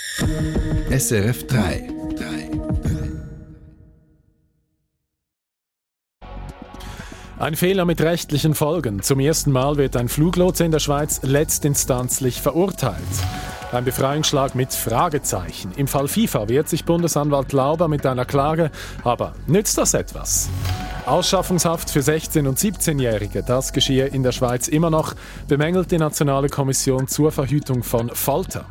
SRF 3. Ein Fehler mit rechtlichen Folgen. Zum ersten Mal wird ein Fluglotse in der Schweiz letztinstanzlich verurteilt. Ein Befreiungsschlag mit Fragezeichen. Im Fall FIFA wehrt sich Bundesanwalt Lauber mit einer Klage. Aber nützt das etwas? Ausschaffungshaft für 16- und 17-Jährige, das geschehe in der Schweiz immer noch, bemängelt die Nationale Kommission zur Verhütung von Folter.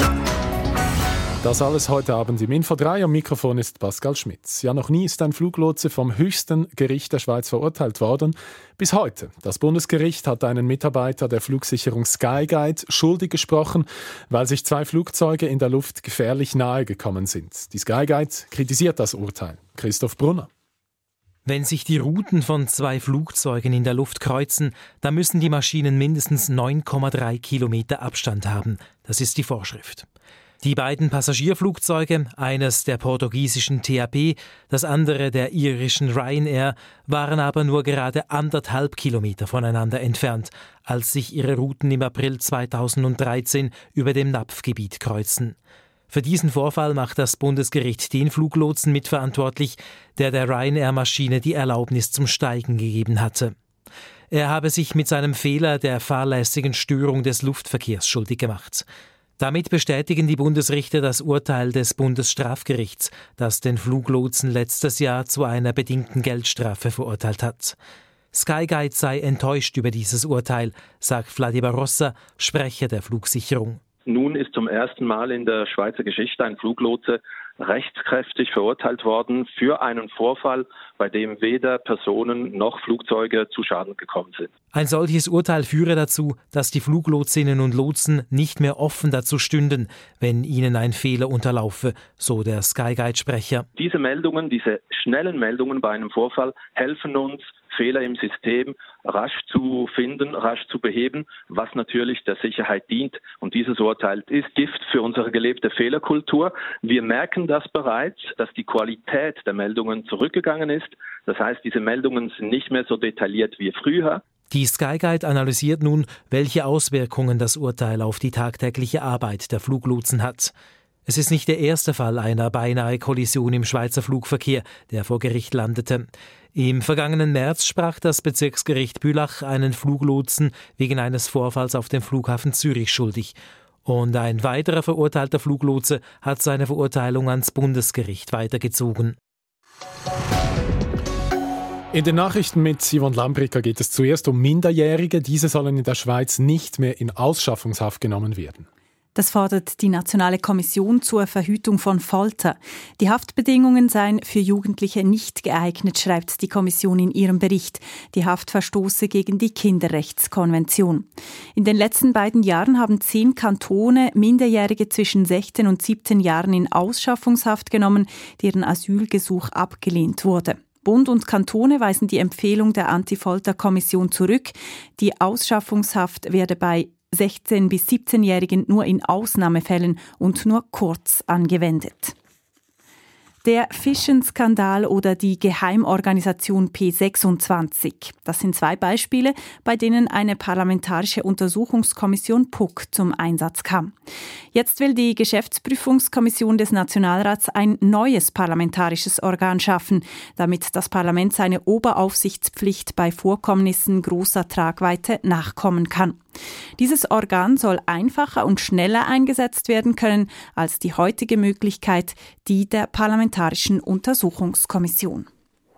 Das alles heute Abend im Info 3. Am Mikrofon ist Pascal Schmitz. Ja, noch nie ist ein Fluglotse vom höchsten Gericht der Schweiz verurteilt worden. Bis heute. Das Bundesgericht hat einen Mitarbeiter der Flugsicherung Skyguide schuldig gesprochen, weil sich 2 Flugzeuge in der Luft gefährlich nahe gekommen sind. Die Skyguide kritisiert das Urteil. Christoph Brunner. Wenn sich die Routen von 2 Flugzeugen in der Luft kreuzen, dann müssen die Maschinen mindestens 9,3 Kilometer Abstand haben. Das ist die Vorschrift. Die beiden Passagierflugzeuge, eines der portugiesischen TAP, das andere der irischen Ryanair, waren aber nur gerade 1,5 Kilometer voneinander entfernt, als sich ihre Routen im April 2013 über dem Napfgebiet kreuzten. Für diesen Vorfall macht das Bundesgericht den Fluglotsen mitverantwortlich, der Ryanair-Maschine die Erlaubnis zum Steigen gegeben hatte. Er habe sich mit seinem Fehler der fahrlässigen Störung des Luftverkehrs schuldig gemacht. Damit bestätigen die Bundesrichter das Urteil des Bundesstrafgerichts, das den Fluglotsen letztes Jahr zu einer bedingten Geldstrafe verurteilt hat. Skyguide sei enttäuscht über dieses Urteil, sagt Vladi Barossa, Sprecher der Flugsicherung. Nun ist zum ersten Mal in der Schweizer Geschichte ein Fluglotse rechtskräftig verurteilt worden für einen Vorfall, bei dem weder Personen noch Flugzeuge zu Schaden gekommen sind. Ein solches Urteil führe dazu, dass die Fluglotsinnen und Lotsen nicht mehr offen dazu stünden, wenn ihnen ein Fehler unterlaufe, so der Skyguide-Sprecher. Diese Meldungen, diese schnellen Meldungen bei einem Vorfall helfen uns, Fehler im System rasch zu finden, rasch zu beheben, was natürlich der Sicherheit dient. Und dieses Urteil ist Gift für unsere gelebte Fehlerkultur. Wir merken das bereits, dass die Qualität der Meldungen zurückgegangen ist. Das heißt, diese Meldungen sind nicht mehr so detailliert wie früher. Die Skyguide analysiert nun, welche Auswirkungen das Urteil auf die tagtägliche Arbeit der Fluglotsen hat. Es ist nicht der erste Fall einer beinahe Kollision im Schweizer Flugverkehr, der vor Gericht landete. Im vergangenen März sprach das Bezirksgericht Bülach einen Fluglotsen wegen eines Vorfalls auf dem Flughafen Zürich schuldig. Und ein weiterer verurteilter Fluglotse hat seine Verurteilung ans Bundesgericht weitergezogen. In den Nachrichten mit Yvonne Lambricker geht es zuerst um Minderjährige. Diese sollen in der Schweiz nicht mehr in Ausschaffungshaft genommen werden. Das fordert die Nationale Kommission zur Verhütung von Folter. Die Haftbedingungen seien für Jugendliche nicht geeignet, schreibt die Kommission in ihrem Bericht. Die Haft verstoße gegen die Kinderrechtskonvention. In den letzten beiden Jahren haben 10 Kantone Minderjährige zwischen 16 und 17 Jahren in Ausschaffungshaft genommen, deren Asylgesuch abgelehnt wurde. Bund und Kantone weisen die Empfehlung der Anti-Folter-Kommission zurück. Die Ausschaffungshaft werde bei 16- bis 17-Jährigen nur in Ausnahmefällen und nur kurz angewendet. Der Fischen-Skandal oder die Geheimorganisation P26. Das sind 2 Beispiele, bei denen eine parlamentarische Untersuchungskommission PUK zum Einsatz kam. Jetzt will die Geschäftsprüfungskommission des Nationalrats ein neues parlamentarisches Organ schaffen, damit das Parlament seine Oberaufsichtspflicht bei Vorkommnissen großer Tragweite nachkommen kann. Dieses Organ soll einfacher und schneller eingesetzt werden können als die heutige Möglichkeit, die der Parlamentarischen Untersuchungskommission.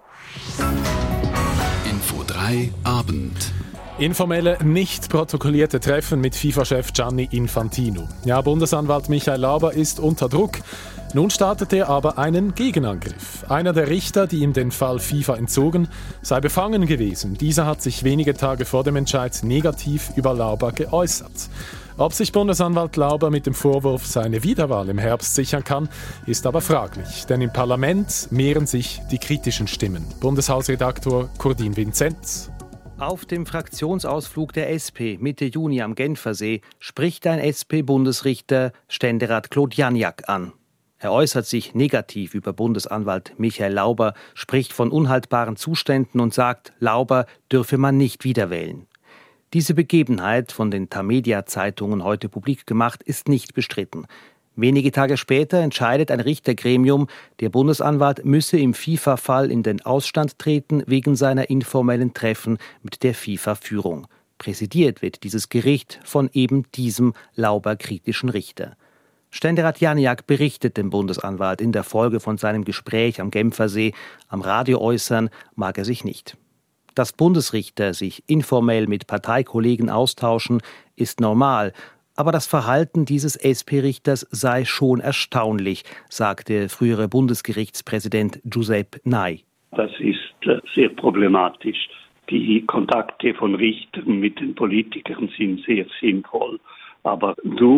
Info 3 Abend. Informelle, nicht protokollierte Treffen mit FIFA-Chef Gianni Infantino. Ja, Bundesanwalt Michael Lauber ist unter Druck. Nun startet er aber einen Gegenangriff. Einer der Richter, die ihm den Fall FIFA entzogen, sei befangen gewesen. Dieser hat sich wenige Tage vor dem Entscheid negativ über Lauber geäußert. Ob sich Bundesanwalt Lauber mit dem Vorwurf seine Wiederwahl im Herbst sichern kann, ist aber fraglich. Denn im Parlament mehren sich die kritischen Stimmen. Bundeshausredaktor Kurdin Vinzenz. Auf dem Fraktionsausflug der SP Mitte Juni am Genfersee spricht ein SP-Bundesrichter Ständerat Claude Janiak an. Er äußert sich negativ über Bundesanwalt Michael Lauber, spricht von unhaltbaren Zuständen und sagt, Lauber dürfe man nicht wiederwählen. Diese Begebenheit, von den Tamedia-Zeitungen heute publik gemacht, ist nicht bestritten. Wenige Tage später entscheidet ein Richtergremium, der Bundesanwalt müsse im FIFA-Fall in den Ausstand treten wegen seiner informellen Treffen mit der FIFA-Führung. Präsidiert wird dieses Gericht von eben diesem Lauber-kritischen Richter. Ständerat Janjak berichtet dem Bundesanwalt in der Folge von seinem Gespräch am Genfersee. Am Radio äußern mag er sich nicht. Dass Bundesrichter sich informell mit Parteikollegen austauschen, ist normal. Aber das Verhalten dieses SP-Richters sei schon erstaunlich, sagte frühere Bundesgerichtspräsident Giuseppe Ney. Das ist sehr problematisch. Die Kontakte von Richtern mit den Politikern sind sehr sinnvoll. Aber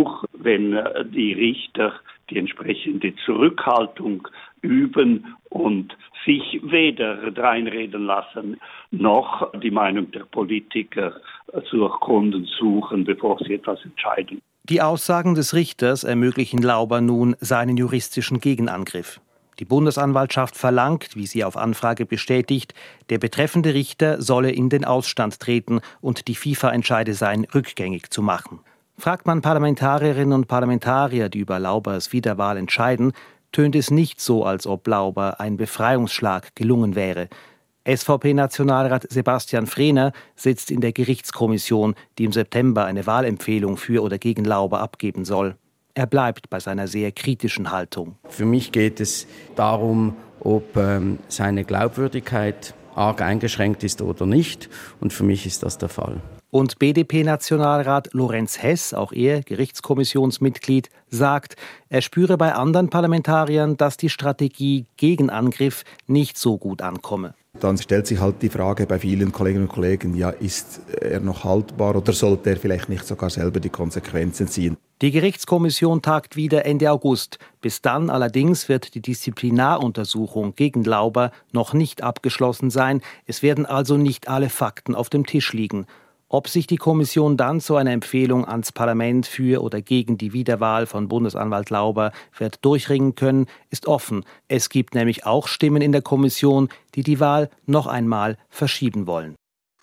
wenn die Richter die entsprechende Zurückhaltung üben und sich weder dreinreden lassen, noch die Meinung der Politiker zu erkunden suchen, bevor sie etwas entscheiden. Die Aussagen des Richters ermöglichen Lauber nun seinen juristischen Gegenangriff. Die Bundesanwaltschaft verlangt, wie sie auf Anfrage bestätigt, der betreffende Richter solle in den Ausstand treten und die FIFA-Entscheide seien rückgängig zu machen. Fragt man Parlamentarierinnen und Parlamentarier, die über Laubers Wiederwahl entscheiden, tönt es nicht so, als ob Lauber ein Befreiungsschlag gelungen wäre. SVP-Nationalrat Sebastian Frehner sitzt in der Gerichtskommission, die im September eine Wahlempfehlung für oder gegen Lauber abgeben soll. Er bleibt bei seiner sehr kritischen Haltung. Für mich geht es darum, ob seine Glaubwürdigkeit arg eingeschränkt ist oder nicht. Und für mich ist das der Fall. Und BDP-Nationalrat Lorenz Hess, auch er Gerichtskommissionsmitglied, sagt, er spüre bei anderen Parlamentariern, dass die Strategie Gegenangriff nicht so gut ankomme. Dann stellt sich halt die Frage bei vielen Kolleginnen und Kollegen, ja, ist er noch haltbar oder sollte er vielleicht nicht sogar selber die Konsequenzen ziehen? Die Gerichtskommission tagt wieder Ende August. Bis dann allerdings wird die Disziplinaruntersuchung gegen Lauber noch nicht abgeschlossen sein. Es werden also nicht alle Fakten auf dem Tisch liegen. Ob sich die Kommission dann zu einer Empfehlung ans Parlament für oder gegen die Wiederwahl von Bundesanwalt Lauber wird durchringen können, ist offen. Es gibt nämlich auch Stimmen in der Kommission, die die Wahl noch einmal verschieben wollen.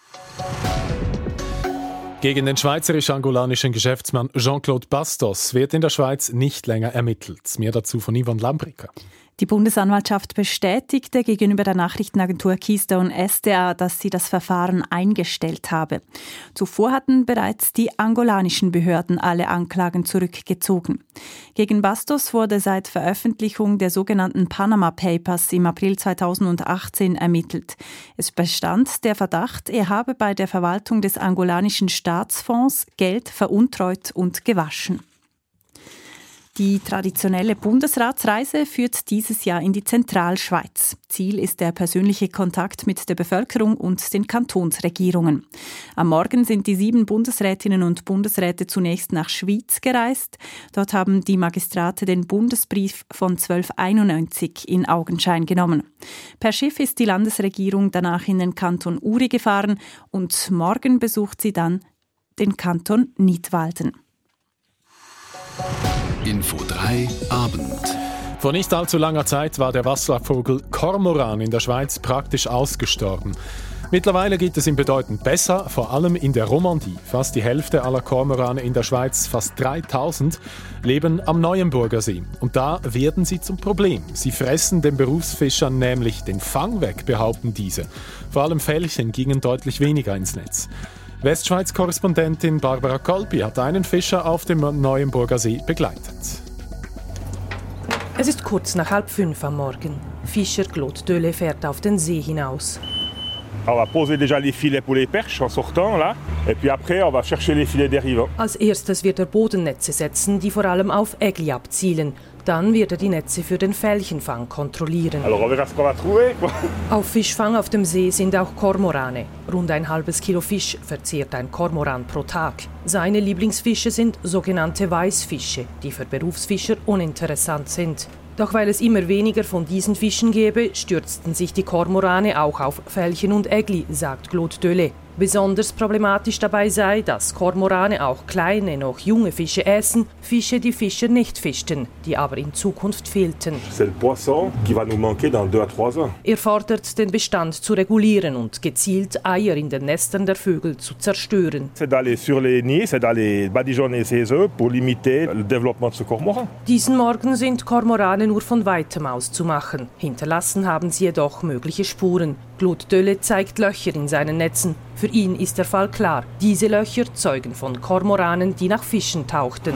Gegen den schweizerisch-angolanischen Geschäftsmann Jean-Claude Bastos wird in der Schweiz nicht länger ermittelt. Mehr dazu von Yvonne Lambricker. Die Bundesanwaltschaft bestätigte gegenüber der Nachrichtenagentur Keystone SDA, dass sie das Verfahren eingestellt habe. Zuvor hatten bereits die angolanischen Behörden alle Anklagen zurückgezogen. Gegen Bastos wurde seit Veröffentlichung der sogenannten Panama Papers im April 2018 ermittelt. Es bestand der Verdacht, er habe bei der Verwaltung des angolanischen Staatsfonds Geld veruntreut und gewaschen. Die traditionelle Bundesratsreise führt dieses Jahr in die Zentralschweiz. Ziel ist der persönliche Kontakt mit der Bevölkerung und den Kantonsregierungen. Am Morgen sind die 7 Bundesrätinnen und Bundesräte zunächst nach Schwyz gereist. Dort haben die Magistrate den Bundesbrief von 1291 in Augenschein genommen. Per Schiff ist die Landesregierung danach in den Kanton Uri gefahren und morgen besucht sie dann den Kanton Nidwalden. Info 3 Abend. Vor nicht allzu langer Zeit war der Wasservogel Kormoran in der Schweiz praktisch ausgestorben. Mittlerweile geht es ihm bedeutend besser, vor allem in der Romandie. Fast die Hälfte aller Kormorane in der Schweiz, fast 3000, leben am Neuenburger See. Und da werden sie zum Problem. Sie fressen den Berufsfischern nämlich den Fang weg, behaupten diese. Vor allem Fällchen gingen deutlich weniger ins Netz. Westschweiz-Korrespondentin Barbara Kolpi hat einen Fischer auf dem Neuenburger See begleitet. Es ist kurz nach 4:30 am Morgen. Fischer Claude Dölle fährt auf den See hinaus. On va poser déjà les filets pour les perches en sortant là, et puis après on va chercher les filets dérivants. Als erstes wird er Bodennetze setzen, die vor allem auf Ägli abzielen. Dann wird er die Netze für den Fällchenfang kontrollieren. Alors on verra ce qu'on va trouver, quoi. Auf Fischfang auf dem See sind auch Kormorane. Rund ein halbes Kilo Fisch verzehrt ein Kormoran pro Tag. Seine Lieblingsfische sind sogenannte Weißfische, die für Berufsfischer uninteressant sind. Doch weil es immer weniger von diesen Fischen gäbe, stürzten sich die Kormorane auch auf Fällchen und Ägli, sagt Claude Dölle. Besonders problematisch dabei sei, dass Kormorane auch kleine, noch junge Fische essen, Fische, die Fischer nicht fischten, die aber in Zukunft fehlten. Er fordert, den Bestand zu regulieren und gezielt Eier in den Nestern der Vögel zu zerstören. Diesen Morgen sind Kormorane nur von weitem aus zu machen. Hinterlassen haben sie jedoch mögliche Spuren. Claude Dölle zeigt Löcher in seinen Netzen. Für ihn ist der Fall klar. Diese Löcher zeugen von Kormoranen, die nach Fischen tauchten.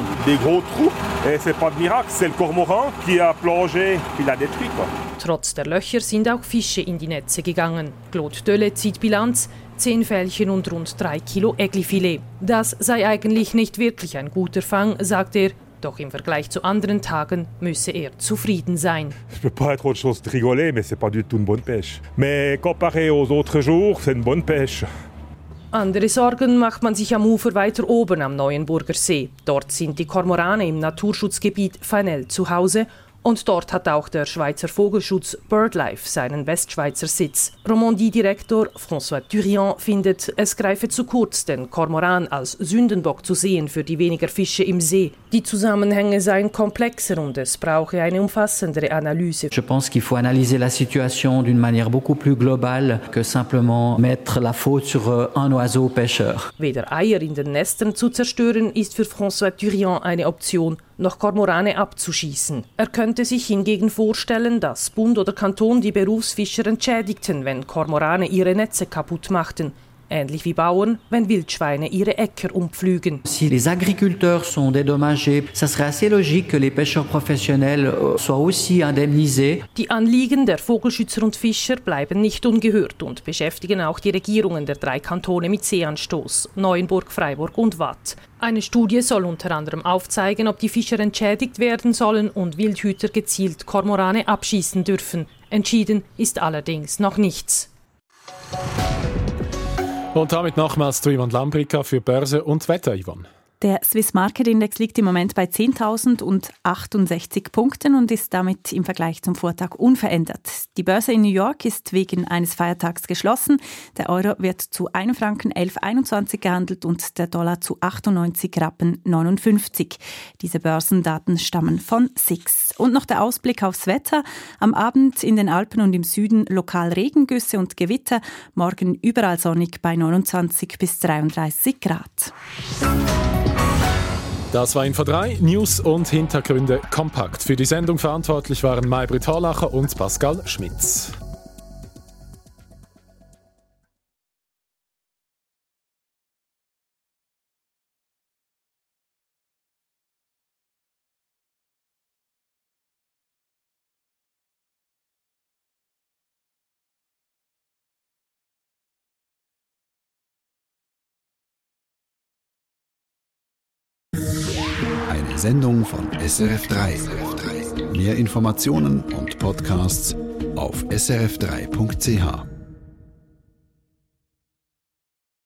Trotz der Löcher sind auch Fische in die Netze gegangen. Claude Dölle zieht Bilanz: 10 Fällchen und rund 3 Kilo Äglifilet. Das sei eigentlich nicht wirklich ein guter Fang, sagt er. Doch im Vergleich zu anderen Tagen müsse er zufrieden sein. Je peux pas être autre chose de rigoler, mais c'est pas du tout une bonne pêche. Mais comparé aux autres jours, c'est une bonne pêche. Andere Sorgen macht man sich am Ufer weiter oben am Neuenburger See. Dort sind die Kormorane im Naturschutzgebiet Fenel zu Hause. Und dort hat auch der Schweizer Vogelschutz BirdLife seinen Westschweizer Sitz. Romandie-Direktor François Thurian findet, es greife zu kurz, den Kormoran als Sündenbock zu sehen für die weniger Fische im See. Die Zusammenhänge seien komplexer und es brauche eine umfassendere Analyse. Je pense qu'il faut analyser la situation d'une manière beaucoup plus globale que simplement mettre la faute sur un oiseau pêcheur. Weder Eier in den Nestern zu zerstören, ist für François Thurian eine Option, noch Kormorane abzuschießen. Er könnte sich hingegen vorstellen, dass Bund oder Kanton die Berufsfischer entschädigten, wenn Kormorane ihre Netze kaputt machten. Ähnlich wie Bauern, wenn Wildschweine ihre Äcker umpflügen. Si les agriculteurs sont dédommagés, ça serait assez logique que les pêcheurs professionnels soient aussi indemnisés. Die Anliegen der Vogelschützer und Fischer bleiben nicht ungehört und beschäftigen auch die Regierungen der 3 Kantone mit Seeanstoß, Neuenburg, Freiburg und Waadt. Eine Studie soll unter anderem aufzeigen, ob die Fischer entschädigt werden sollen und Wildhüter gezielt Kormorane abschießen dürfen. Entschieden ist allerdings noch nichts. Und damit nochmals zu Yvonne Lambrika für Börse und Wetter, Yvonne. Der Swiss Market Index liegt im Moment bei 10.068 Punkten und ist damit im Vergleich zum Vortag unverändert. Die Börse in New York ist wegen eines Feiertags geschlossen. Der Euro wird zu 1,1121 Franken gehandelt und der Dollar zu 98,59 Rappen. Diese Börsendaten stammen von SIX. Und noch der Ausblick aufs Wetter. Am Abend in den Alpen und im Süden lokal Regengüsse und Gewitter. Morgen überall sonnig bei 29 bis 33 Grad. Das war Info 3, News und Hintergründe kompakt. Für die Sendung verantwortlich waren Maybrit Horlacher und Pascal Schmitz. Eine Sendung von SRF3. Mehr Informationen und Podcasts auf srf3.ch.